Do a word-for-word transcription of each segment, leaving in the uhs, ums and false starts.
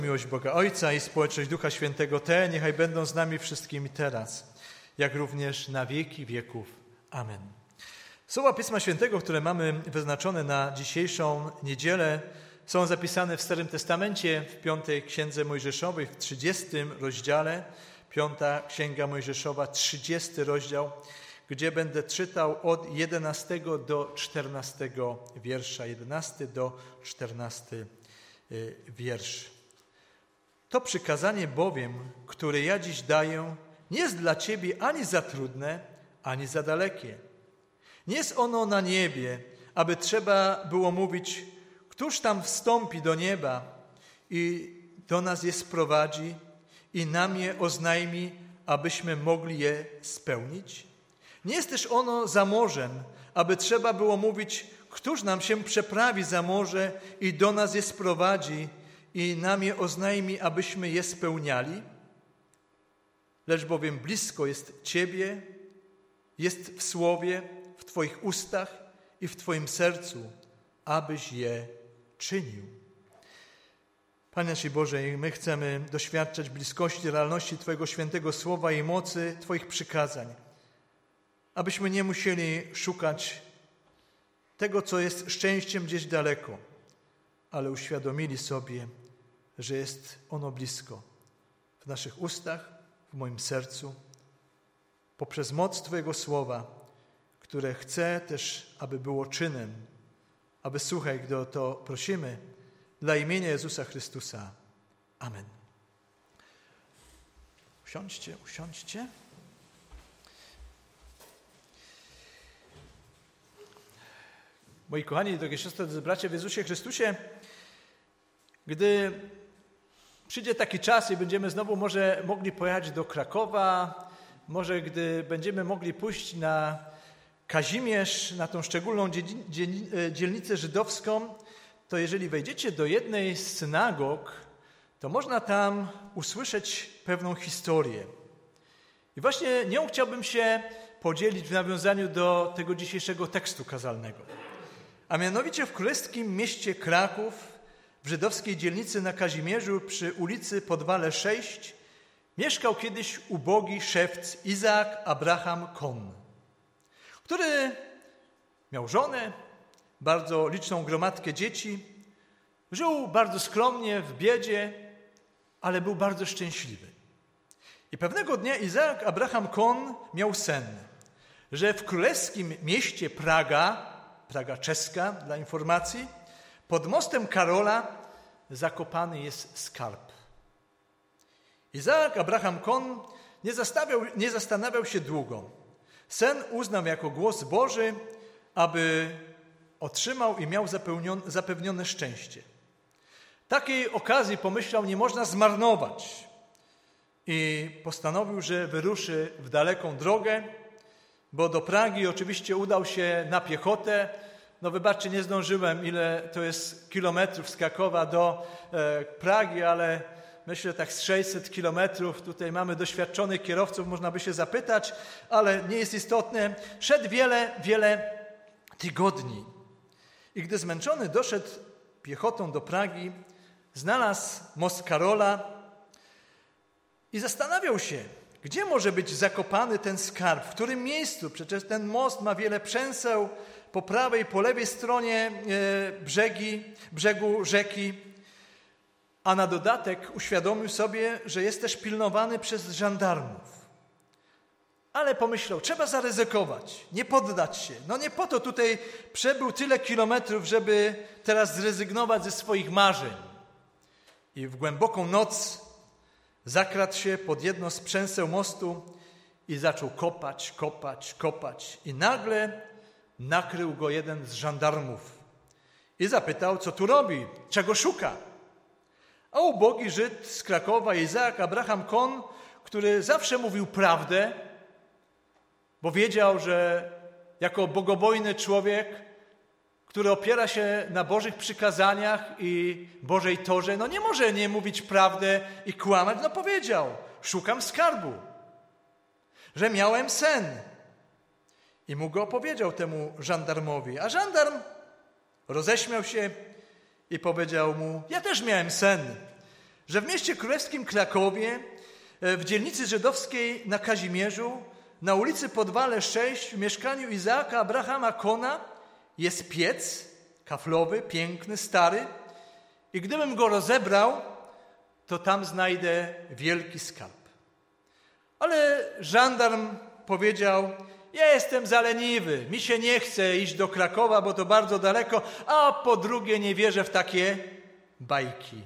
Miłość Boga Ojca i społeczność Ducha Świętego te niechaj będą z nami wszystkimi teraz, jak również na wieki wieków. Amen. Słowa Pisma Świętego, które mamy wyznaczone na dzisiejszą niedzielę, są zapisane w Starym Testamencie w piątej Księdze Mojżeszowej, w trzydziestym rozdziale. Piąta Księga Mojżeszowa, trzydziesty rozdział, gdzie będę czytał od jedenastego do czternastego wiersza. jedenasty do czternastego wiersz. To przykazanie bowiem, które ja dziś daję, nie jest dla ciebie ani za trudne, ani za dalekie. Nie jest ono na niebie, aby trzeba było mówić, któż tam wstąpi do nieba i do nas je sprowadzi i nam je oznajmi, abyśmy mogli je spełnić. Nie jest też ono za morzem, aby trzeba było mówić, któż nam się przeprawi za morze i do nas je sprowadzi i nam je oznajmi, abyśmy je spełniali. Lecz bowiem blisko jest Ciebie, jest w słowie, w Twoich ustach i w Twoim sercu, abyś je czynił. Panie nasz Boże, my chcemy doświadczać bliskości, realności Twojego świętego słowa i mocy Twoich przykazań, abyśmy nie musieli szukać tego, co jest szczęściem gdzieś daleko, ale uświadomili sobie, że jest ono blisko w naszych ustach, w moim sercu, poprzez moc Twojego słowa, które chcę też, aby było czynem, aby słuchaj, gdy o to prosimy, dla imienia Jezusa Chrystusa. Amen. Usiądźcie, usiądźcie. Moi kochani, drogie siostry, drodzy bracia w Jezusie Chrystusie, gdy przyjdzie taki czas i będziemy znowu może mogli pojechać do Krakowa, może gdy będziemy mogli pójść na Kazimierz, na tą szczególną dzielnicę żydowską, to jeżeli wejdziecie do jednej z synagog, to można tam usłyszeć pewną historię. I właśnie nią chciałbym się podzielić w nawiązaniu do tego dzisiejszego tekstu kazalnego. A mianowicie w królewskim mieście Kraków, w żydowskiej dzielnicy na Kazimierzu przy ulicy Podwale sześć, mieszkał kiedyś ubogi szewc Izaak Abraham Kon, który miał żonę, bardzo liczną gromadkę dzieci, żył bardzo skromnie, w biedzie, ale był bardzo szczęśliwy. I pewnego dnia Izaak Abraham Kon miał sen, że w królewskim mieście Praga, Praga czeska dla informacji, pod mostem Karola zakopany jest skarb. Izaak Abraham Kon nie, nie zastanawiał się długo. Sen uznał jako głos Boży, aby otrzymał i miał zapewnione szczęście. Takiej okazji, pomyślał, nie można zmarnować i postanowił, że wyruszy w daleką drogę, bo do Pragi oczywiście udał się na piechotę. No wybaczcie, nie zdążyłem, ile to jest kilometrów z Krakowa do e, Pragi, ale myślę tak z sześćset kilometrów. Tutaj mamy doświadczonych kierowców, można by się zapytać, ale nie jest istotne. Szedł wiele, wiele tygodni. I gdy zmęczony doszedł piechotą do Pragi, znalazł most Karola i zastanawiał się, gdzie może być zakopany ten skarb, w którym miejscu? Przecież ten most ma wiele przęseł, po prawej, po lewej stronie brzegi, brzegu rzeki, a na dodatek uświadomił sobie, że jest też pilnowany przez żandarmów. Ale pomyślał, trzeba zaryzykować, nie poddać się. No nie po to tutaj przebył tyle kilometrów, żeby teraz zrezygnować ze swoich marzeń. I w głęboką noc zakradł się pod jedno z przęseł mostu i zaczął kopać, kopać, kopać. I nagle nakrył go jeden z żandarmów i zapytał, co tu robi, czego szuka. A ubogi Żyd z Krakowa, Izaak Abraham Kon, który zawsze mówił prawdę, bo wiedział, że jako bogobojny człowiek, który opiera się na Bożych przykazaniach i Bożej Torze, no nie może nie mówić prawdę i kłamać. No powiedział, szukam skarbu, że miałem sen. I mu go opowiedział temu żandarmowi. A żandarm roześmiał się i powiedział mu, ja też miałem sen, że w mieście królewskim Krakowie, w dzielnicy żydowskiej na Kazimierzu, na ulicy Podwale sześć, w mieszkaniu Izaaka Abrahama Kona jest piec kaflowy, piękny, stary i gdybym go rozebrał, to tam znajdę wielki skarb. Ale żandarm powiedział: ja jestem zaleniwy, mi się nie chce iść do Krakowa, bo to bardzo daleko, a po drugie nie wierzę w takie bajki.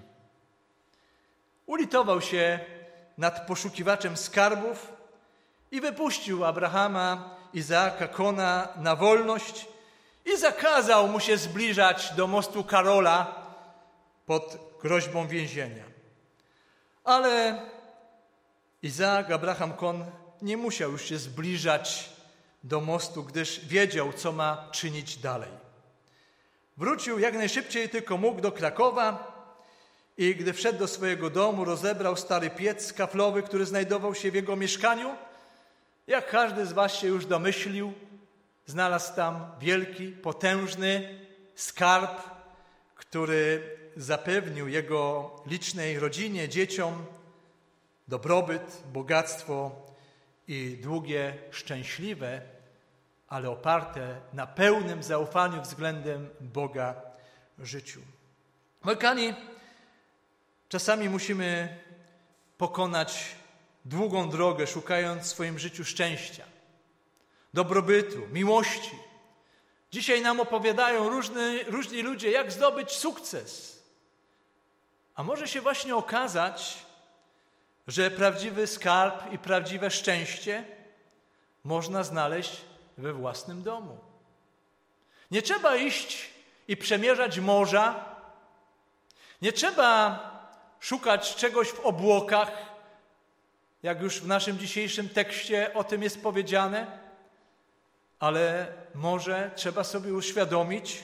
Ulitował się nad poszukiwaczem skarbów i wypuścił Abrahama, Izaaka Kona na wolność i zakazał mu się zbliżać do mostu Karola pod groźbą więzienia. Ale Izaak, Abraham Kon nie musiał już się zbliżać do mostu, gdyż wiedział, co ma czynić dalej. Wrócił jak najszybciej tylko mógł do Krakowa i gdy wszedł do swojego domu, rozebrał stary piec kaflowy, który znajdował się w jego mieszkaniu. Jak każdy z was się już domyślił, znalazł tam wielki, potężny skarb, który zapewnił jego licznej rodzinie, dzieciom dobrobyt, bogactwo i długie, szczęśliwe, ale oparte na pełnym zaufaniu względem Boga życiu. Moi kochani, czasami musimy pokonać długą drogę, szukając w swoim życiu szczęścia, dobrobytu, miłości. Dzisiaj nam opowiadają różny, różni ludzie, jak zdobyć sukces. A może się właśnie okazać, że prawdziwy skarb i prawdziwe szczęście można znaleźć we własnym domu. Nie trzeba iść i przemierzać morza, nie trzeba szukać czegoś w obłokach, jak już w naszym dzisiejszym tekście o tym jest powiedziane, ale może trzeba sobie uświadomić,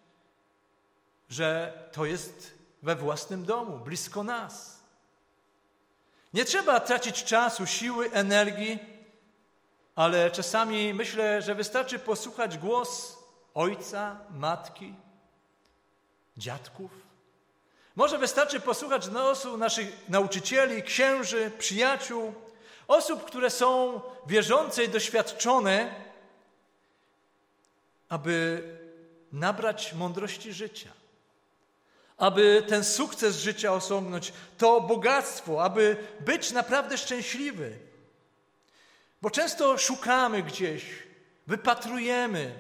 że to jest we własnym domu, blisko nas. Nie trzeba tracić czasu, siły, energii, ale czasami myślę, że wystarczy posłuchać głos ojca, matki, dziadków. Może wystarczy posłuchać głosu naszych nauczycieli, księży, przyjaciół, osób, które są wierzące i doświadczone, aby nabrać mądrości życia, aby ten sukces życia osiągnąć, to bogactwo, aby być naprawdę szczęśliwy. Bo często szukamy gdzieś, wypatrujemy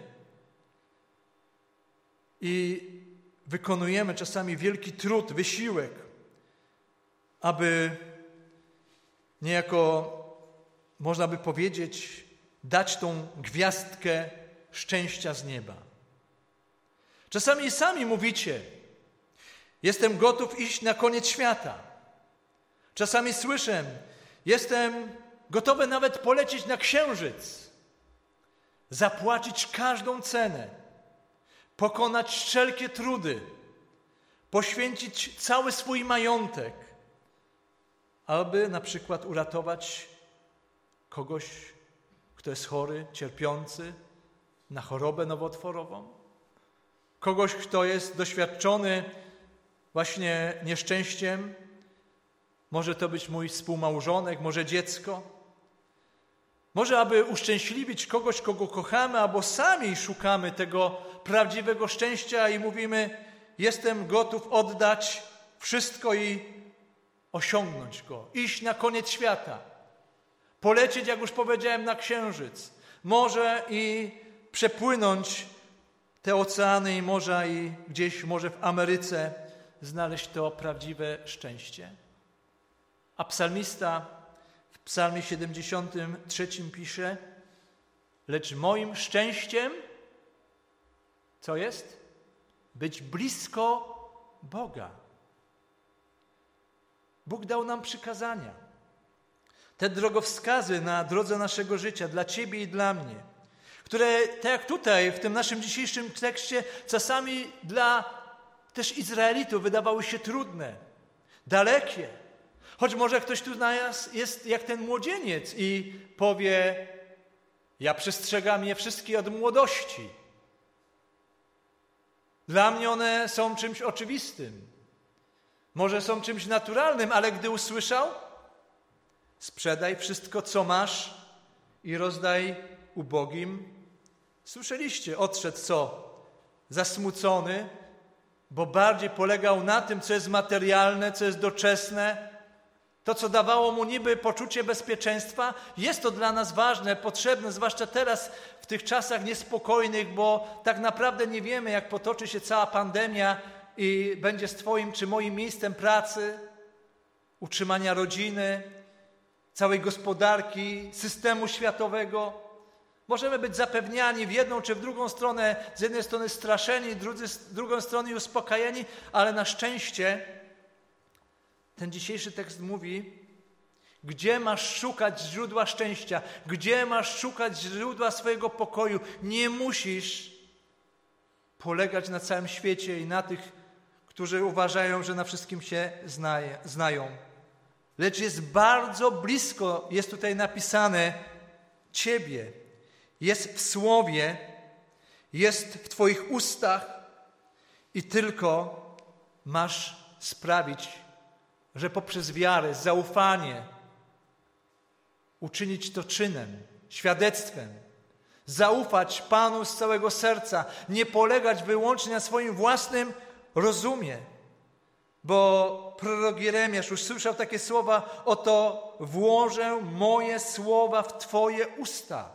i wykonujemy czasami wielki trud, wysiłek, aby niejako, można by powiedzieć, dać tą gwiazdkę szczęścia z nieba. Czasami sami mówicie: jestem gotów iść na koniec świata. Czasami słyszę: jestem gotowy nawet polecieć na księżyc, zapłacić każdą cenę, pokonać wszelkie trudy, poświęcić cały swój majątek, aby na przykład uratować kogoś, kto jest chory, cierpiący na chorobę nowotworową, kogoś, kto jest doświadczony właśnie nieszczęściem. Może to być mój współmałżonek, może dziecko. Może aby uszczęśliwić kogoś, kogo kochamy, albo sami szukamy tego prawdziwego szczęścia i mówimy: jestem gotów oddać wszystko i osiągnąć go. Iść na koniec świata. Polecieć, jak już powiedziałem, na księżyc. Może i przepłynąć te oceany i morza i gdzieś może w Ameryce znaleźć to prawdziwe szczęście. A psalmista w psalmie siedemdziesiątym trzecim pisze: lecz moim szczęściem, co jest? Być blisko Boga. Bóg dał nam przykazania. Te drogowskazy na drodze naszego życia dla Ciebie i dla mnie, które, tak jak tutaj w tym naszym dzisiejszym tekście, czasami dla też Izraelitów wydawały się trudne, dalekie. Choć może ktoś tu z nas jest jak ten młodzieniec i powie: ja przestrzegam je wszystkie od młodości. Dla mnie one są czymś oczywistym. Może są czymś naturalnym, ale gdy usłyszał, sprzedaj wszystko, co masz i rozdaj ubogim. Słyszeliście, odszedł co? Zasmucony, bo bardziej polegał na tym, co jest materialne, co jest doczesne. To, co dawało mu niby poczucie bezpieczeństwa, jest to dla nas ważne, potrzebne, zwłaszcza teraz w tych czasach niespokojnych, bo tak naprawdę nie wiemy, jak potoczy się cała pandemia i będzie z Twoim czy moim miejscem pracy, utrzymania rodziny, całej gospodarki, systemu światowego. Możemy być zapewniani w jedną czy w drugą stronę, z jednej strony straszeni, drugi, z drugiej strony uspokajani, ale na szczęście ten dzisiejszy tekst mówi, gdzie masz szukać źródła szczęścia, gdzie masz szukać źródła swojego pokoju. Nie musisz polegać na całym świecie i na tych, którzy uważają, że na wszystkim się znaje, znają. Lecz jest bardzo blisko, jest tutaj napisane, Ciebie. Jest w słowie, jest w Twoich ustach i tylko masz sprawić, że poprzez wiarę, zaufanie uczynić to czynem, świadectwem. Zaufać Panu z całego serca, nie polegać wyłącznie na swoim własnym rozumie. Bo prorok Jeremiasz już słyszał takie słowa, oto włożę moje słowa w Twoje usta.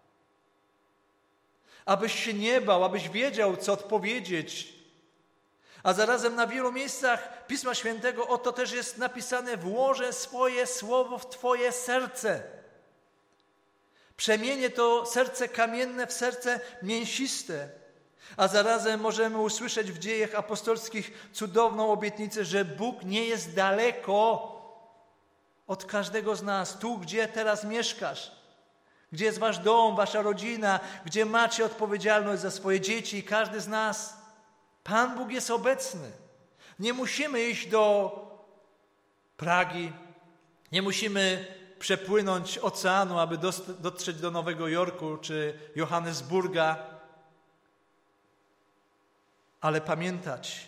Abyś się nie bał, abyś wiedział, co odpowiedzieć. A zarazem na wielu miejscach Pisma Świętego oto też jest napisane, włożę swoje słowo w Twoje serce. Przemienię to serce kamienne w serce mięsiste. A zarazem możemy usłyszeć w Dziejach Apostolskich cudowną obietnicę, że Bóg nie jest daleko od każdego z nas. Tu, gdzie teraz mieszkasz, gdzie jest wasz dom, wasza rodzina, gdzie macie odpowiedzialność za swoje dzieci i każdy z nas. Pan Bóg jest obecny. Nie musimy iść do Pragi, nie musimy przepłynąć oceanu, aby dotrzeć do Nowego Jorku czy Johannesburga, ale pamiętać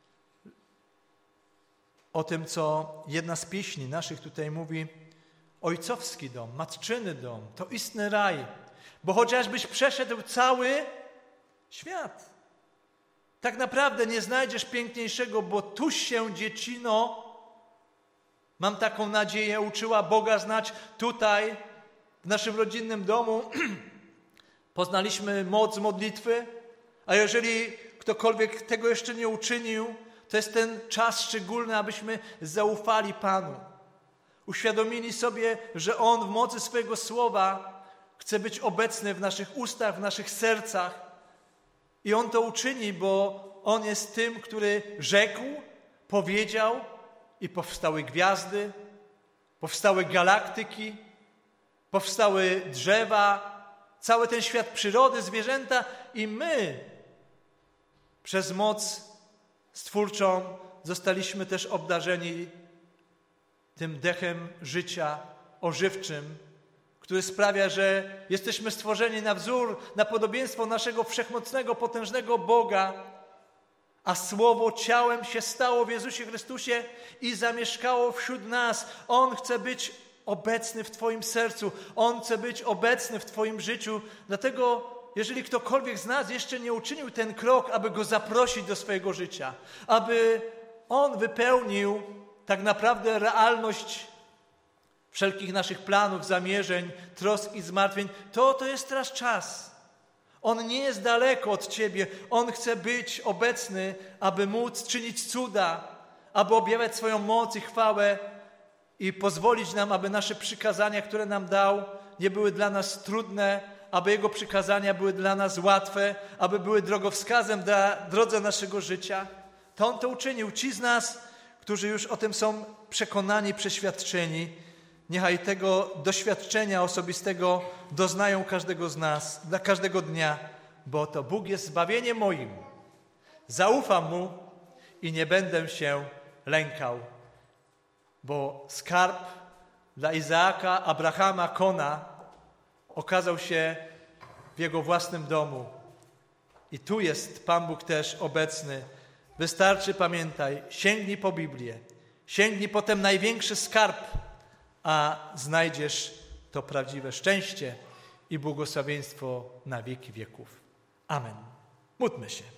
o tym, co jedna z pieśni naszych tutaj mówi, ojcowski dom, matczyny dom, to istny raj, bo chociażbyś przeszedł cały świat, tak naprawdę nie znajdziesz piękniejszego, bo tuż się dziecino, mam taką nadzieję, uczyła Boga znać tutaj, w naszym rodzinnym domu. Poznaliśmy moc modlitwy, a jeżeli ktokolwiek tego jeszcze nie uczynił, to jest ten czas szczególny, abyśmy zaufali Panu. Uświadomili sobie, że On w mocy swojego słowa chce być obecny w naszych ustach, w naszych sercach. I On to uczyni, bo On jest tym, który rzekł, powiedział i powstały gwiazdy, powstały galaktyki, powstały drzewa, cały ten świat przyrody, zwierzęta i my przez moc stwórczą zostaliśmy też obdarzeni tym dechem życia ożywczym, który sprawia, że jesteśmy stworzeni na wzór, na podobieństwo naszego wszechmocnego, potężnego Boga, a Słowo ciałem się stało w Jezusie Chrystusie i zamieszkało wśród nas. On chce być obecny w Twoim sercu. On chce być obecny w Twoim życiu. Dlatego, jeżeli ktokolwiek z nas jeszcze nie uczynił ten krok, aby Go zaprosić do swojego życia, aby On wypełnił tak naprawdę realność wszelkich naszych planów, zamierzeń, trosk i zmartwień, to to jest teraz czas. On nie jest daleko od Ciebie. On chce być obecny, aby móc czynić cuda, aby objawiać swoją moc i chwałę i pozwolić nam, aby nasze przykazania, które nam dał, nie były dla nas trudne, aby Jego przykazania były dla nas łatwe, aby były drogowskazem dla drodze naszego życia. To On to uczynił. Ci z nas, którzy już o tym są przekonani, przeświadczeni, niechaj tego doświadczenia osobistego doznają każdego z nas, dla każdego dnia, bo to Bóg jest zbawieniem moim. Zaufam Mu i nie będę się lękał, bo skarb dla Izaaka, Abrahama, Kona okazał się w jego własnym domu. I tu jest Pan Bóg też obecny. Wystarczy, pamiętaj, sięgnij po Biblię, sięgnij po ten największy skarb, a znajdziesz to prawdziwe szczęście i błogosławieństwo na wieki wieków. Amen. Módlmy się.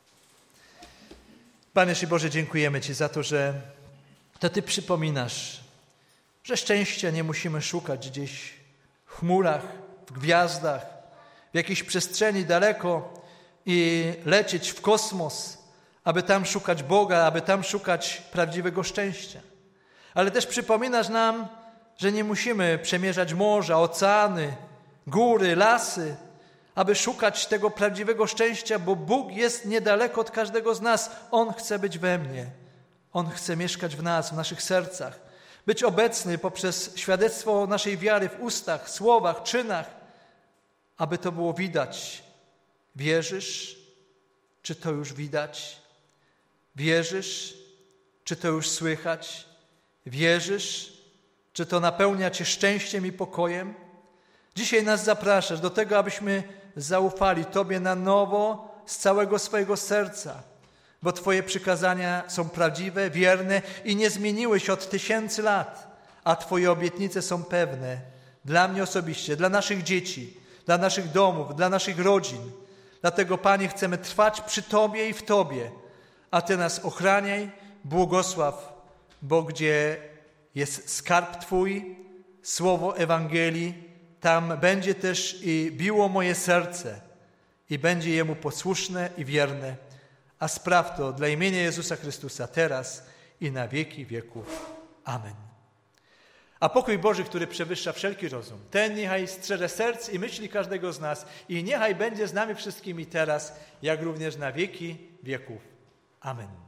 Panie Boże, dziękujemy Ci za to, że to Ty przypominasz, że szczęścia nie musimy szukać gdzieś w chmurach, w gwiazdach, w jakiejś przestrzeni daleko i lecieć w kosmos, aby tam szukać Boga, aby tam szukać prawdziwego szczęścia. Ale też przypominasz nam, że nie musimy przemierzać morza, oceany, góry, lasy, aby szukać tego prawdziwego szczęścia, bo Bóg jest niedaleko od każdego z nas. On chce być we mnie. On chce mieszkać w nas, w naszych sercach. Być obecny poprzez świadectwo naszej wiary w ustach, słowach, czynach, aby to było widać. Wierzysz? Czy to już widać? Wierzysz? Czy to już słychać? Wierzysz? Czy to napełnia Cię szczęściem i pokojem? Dzisiaj nas zapraszasz do tego, abyśmy zaufali Tobie na nowo z całego swojego serca, bo Twoje przykazania są prawdziwe, wierne i nie zmieniły się od tysięcy lat, a Twoje obietnice są pewne dla mnie osobiście, dla naszych dzieci, dla naszych domów, dla naszych rodzin. Dlatego, Panie, chcemy trwać przy Tobie i w Tobie, a Ty nas ochraniaj, błogosław, bo gdzie jest skarb Twój, słowo Ewangelii, tam będzie też i biło moje serce i będzie Jemu posłuszne i wierne. A spraw to dla imienia Jezusa Chrystusa teraz i na wieki wieków. Amen. A pokój Boży, który przewyższa wszelki rozum, ten niechaj strzeże serc i myśli każdego z nas i niechaj będzie z nami wszystkimi teraz, jak również na wieki wieków. Amen.